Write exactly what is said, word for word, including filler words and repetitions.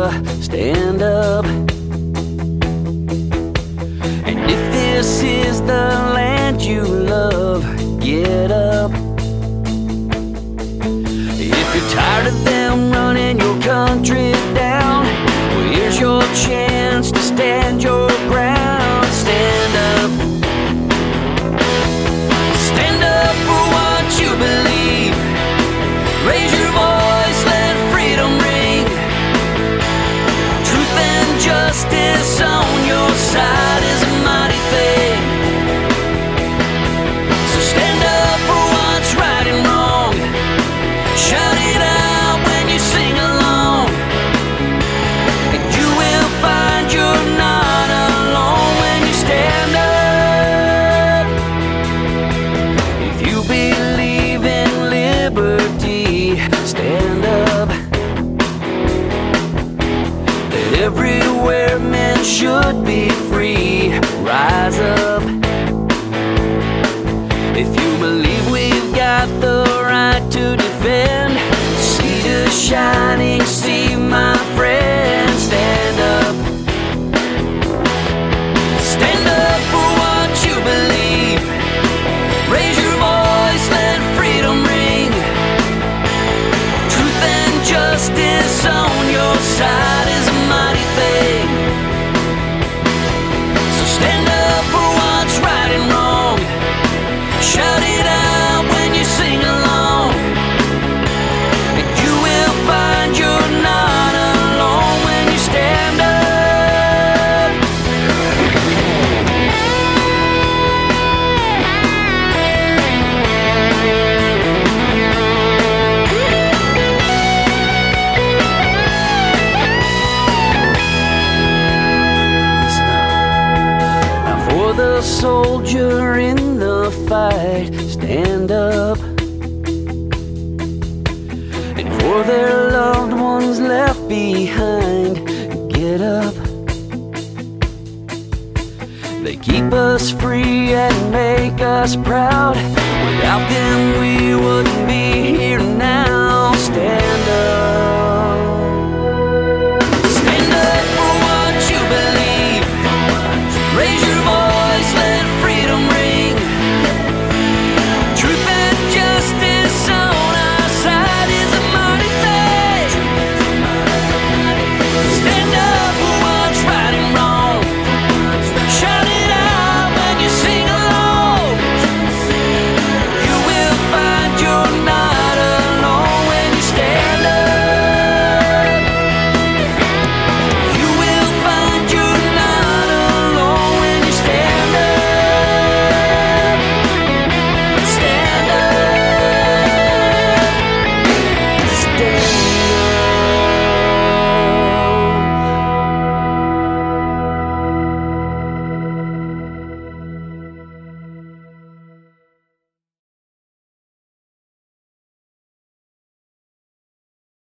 stand up. And if this is the land you love, get up. If you're tired of them running your country down, well, here's your chance to stand your ground. Stand up. Stand up for what you believe. Raise your voice, let freedom ring. Truth and justice on your side is a mighty thing. So stand up for what's right and wrong. Shout it out when you sing along, and you will find you're not alone when you stand up. If you believe in liberty, stand up. That everywhere men should be free, rise up. If you believe we've got the right to defend, see the shining sea, my friend. Stand up. Stand up for what you believe. Raise your voice, let freedom ring. Truth and justice on your side is a mighty thing. So stand up for what's right and wrong. Shout it out when you sing along, and you will find you're not alone when you stand up. Now for the soldier in the fight, stand up. And for their loved ones left behind, get up. They keep us free and make us proud. Without them we